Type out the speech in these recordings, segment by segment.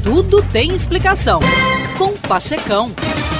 Tudo tem explicação. Com Pachecão.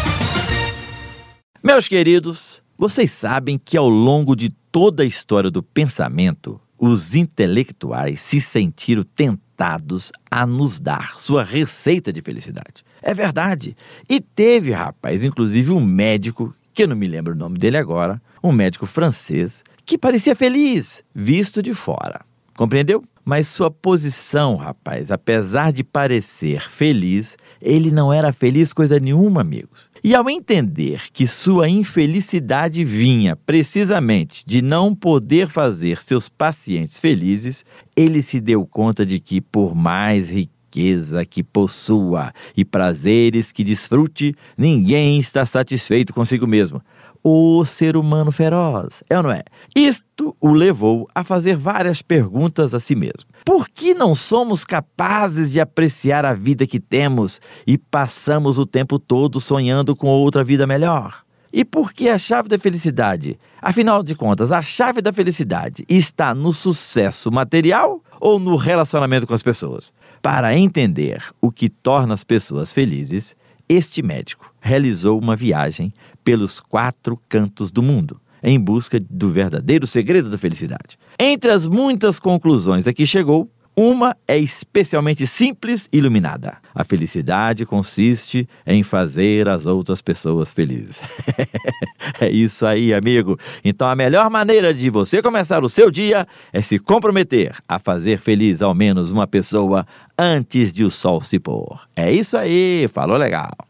Meus queridos, vocês sabem que ao longo de toda a história do pensamento, os intelectuais se sentiram tentados a nos dar sua receita de felicidade. É verdade. E teve, rapaz, inclusive um médico, que eu não me lembro o nome dele agora, um médico francês, que parecia feliz, visto de fora. Compreendeu? Mas sua posição, rapaz, apesar de parecer feliz, ele não era feliz coisa nenhuma, amigos. E ao entender que sua infelicidade vinha precisamente de não poder fazer seus pacientes felizes, ele se deu conta de que, por mais riqueza que possua e prazeres que desfrute, ninguém está satisfeito consigo mesmo. O ser humano feroz, é ou não é? Isto o levou a fazer várias perguntas a si mesmo. Por que não somos capazes de apreciar a vida que temos e passamos o tempo todo sonhando com outra vida melhor? E por que a chave da felicidade? Afinal de contas, a chave da felicidade está no sucesso material ou no relacionamento com as pessoas? Para entender o que torna as pessoas felizes, este médico realizou uma viagem pelos 4 cantos do mundo, em busca do verdadeiro segredo da felicidade. Entre as muitas conclusões a que chegou, uma é especialmente simples e iluminada. A felicidade consiste em fazer as outras pessoas felizes. É isso aí, amigo. Então a melhor maneira de você começar o seu dia é se comprometer a fazer feliz ao menos uma pessoa antes de o sol se pôr. É isso aí, falou legal.